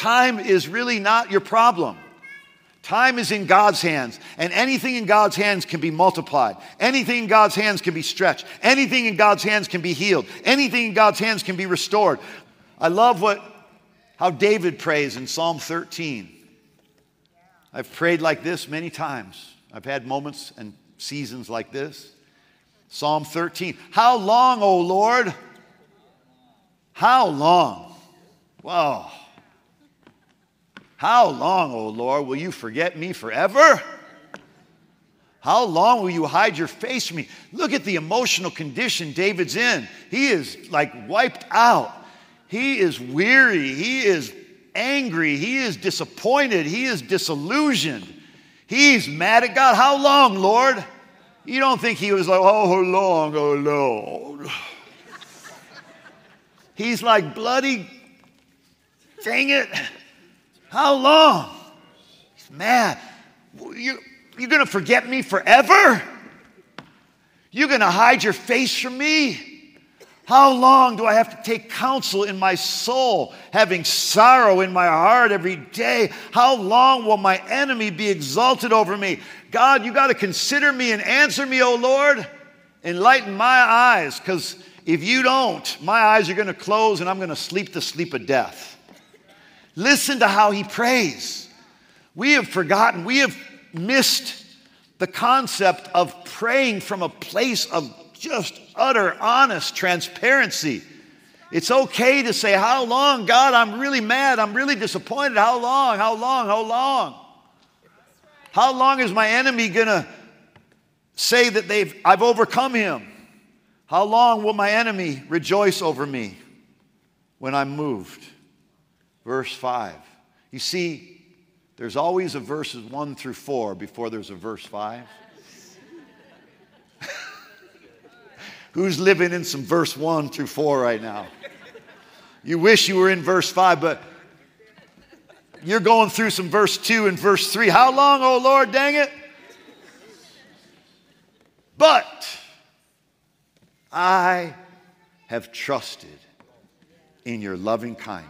time is really not your problem. Time is in God's hands, and anything in God's hands can be multiplied. Anything in God's hands can be stretched. Anything in God's hands can be healed. Anything in God's hands can be restored. I love how David prays in Psalm 13. I've prayed like this many times. I've had moments and seasons like this. Psalm 13. How long, O Lord? How long? Whoa. How long, O Lord, will you forget me forever? How long will you hide your face from me? Look at the emotional condition David's in. He is like wiped out. He is weary. He is angry. He is disappointed. He is disillusioned. He's mad at God. How long, Lord? You don't think he was like, oh, how long, oh, Lord. He's like, bloody, dang it. How long? He's mad. You're going to forget me forever? You're going to hide your face from me? How long do I have to take counsel in my soul, having sorrow in my heart every day? How long will my enemy be exalted over me? God, you got to consider me and answer me, O Lord. Enlighten my eyes, because if you don't, my eyes are going to close and I'm going to sleep the sleep of death. Listen to how he prays. We have forgotten, we have missed the concept of praying from a place of just utter, honest transparency. It's okay to say, how long, God? I'm really mad. I'm really disappointed. How long? How long? How long? How long is my enemy going to say that I've overcome him? How long will my enemy rejoice over me when I'm moved? Verse 5. You see, there's always a verses 1 through 4 before there's a verse 5. Who's living in some verse 1 through 4 right now? You wish you were in verse 5, but you're going through some verse 2 and verse 3. How long, oh Lord, dang it? But I have trusted in your loving kindness,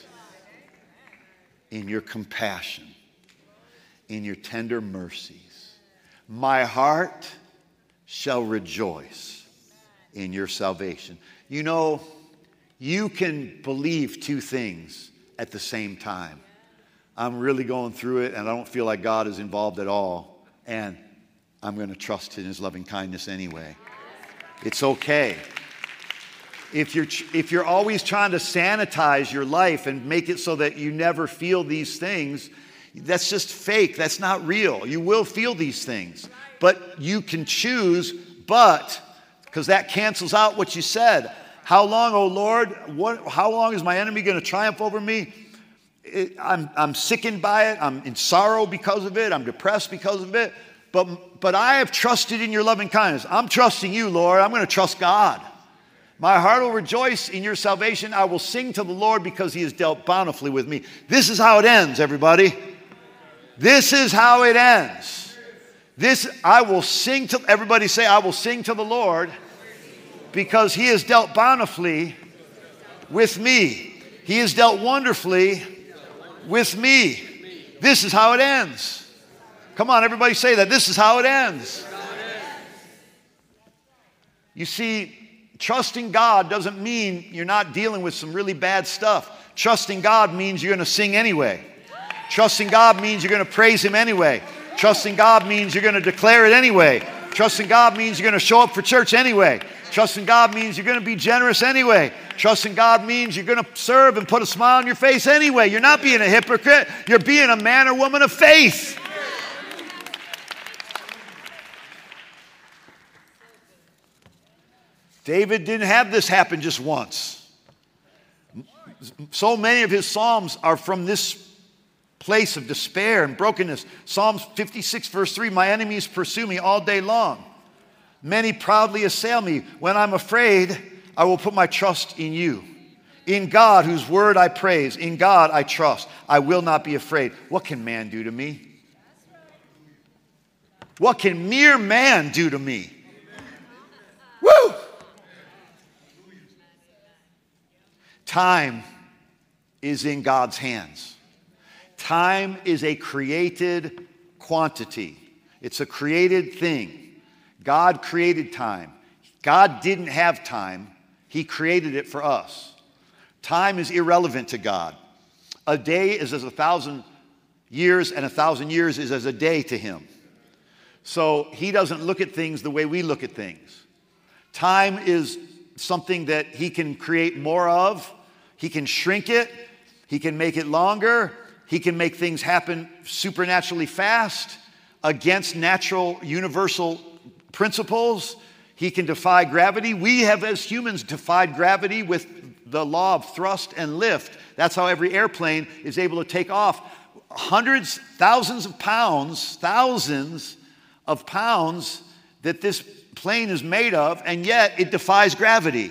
in your compassion, in your tender mercies. My heart shall rejoice in your salvation. You know, you can believe two things at the same time. I'm really going through it and I don't feel like God is involved at all. And I'm going to trust in his loving kindness anyway. It's okay. If you're always trying to sanitize your life and make it so that you never feel these things, that's just fake. That's not real. You will feel these things. But you can choose, because that cancels out what you said. How long, oh Lord? How long is my enemy going to triumph over me? I'm sickened by it. I'm in sorrow because of it. I'm depressed because of it. But I have trusted in your loving kindness. I'm trusting you, Lord. I'm going to trust God. My heart will rejoice in your salvation. I will sing to the Lord because he has dealt bountifully with me. This is how it ends, everybody. This is how it ends. I will sing to, everybody say, I will sing to the Lord because he has dealt bountifully with me. He has dealt wonderfully with me. This is how it ends. Come on, everybody say that. This is how it ends. You see, trusting God doesn't mean you're not dealing with some really bad stuff. Trusting God means you're going to sing anyway. Trusting God means you're going to praise him anyway. Trusting God means you're going to declare it anyway. Trusting God means you're going to show up for church anyway. Trusting God means you're going to be generous anyway. Trusting God means you're going to serve and put a smile on your face anyway. You're not being a hypocrite. You're being a man or woman of faith. David didn't have this happen just once. So many of his Psalms are from this place of despair and brokenness. Psalms 56 verse 3, my enemies pursue me all day long. Many proudly assail me. When I'm afraid, I will put my trust in you. In God, whose word I praise. In God I trust. I will not be afraid. What can man do to me? What can mere man do to me? Woo! Time is in God's hands. Time is a created quantity. It's a created thing. God created time. God didn't have time. He created it for us. Time is irrelevant to God. A day is as 1,000 years, and 1,000 years is as a day to him. So he doesn't look at things the way we look at things. Time is something that he can create more of. He can shrink it. He can make it longer. He can make things happen supernaturally fast against natural universal principles. He can defy gravity. We have, as humans, defied gravity with the law of thrust and lift. That's how every airplane is able to take off. Hundreds, thousands of pounds that this plane is made of, and yet it defies gravity.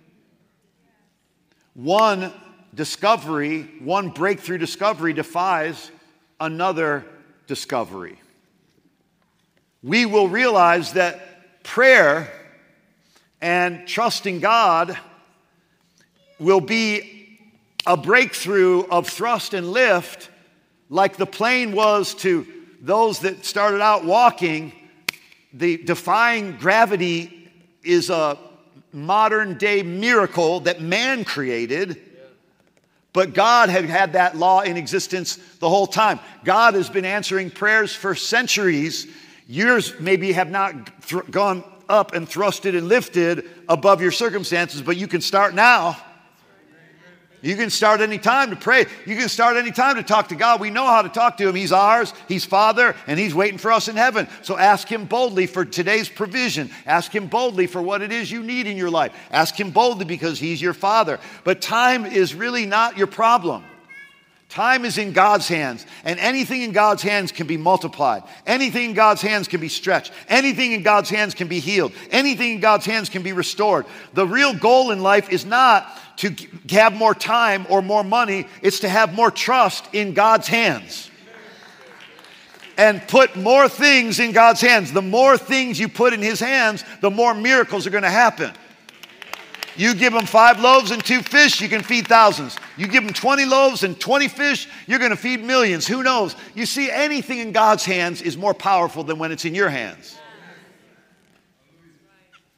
One breakthrough discovery defies another discovery. We will realize that prayer and trusting God will be a breakthrough of thrust and lift, like the plane was to those that started out walking. The defying gravity is a modern day miracle that man created, but God had that law in existence the whole time. God has been answering prayers for centuries. Yours maybe have not gone up and thrusted and lifted above your circumstances, but you can start now. You can start any time to pray. You can start any time to talk to God. We know how to talk to him. He's ours. He's Father, and he's waiting for us in heaven. So ask him boldly for today's provision. Ask him boldly for what it is you need in your life. Ask him boldly because he's your Father. But time is really not your problem. Time is in God's hands, and anything in God's hands can be multiplied. Anything in God's hands can be stretched. Anything in God's hands can be healed. Anything in God's hands can be restored. The real goal in life is not to have more time or more money. It's to have more trust in God's hands and put more things in God's hands. The more things you put in his hands, the more miracles are going to happen. You give them 5 loaves and 2 fish, you can feed thousands. You give them 20 loaves and 20 fish, you're going to feed millions. Who knows? You see, anything in God's hands is more powerful than when it's in your hands.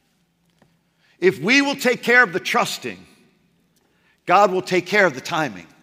If we will take care of the trusting, God will take care of the timing.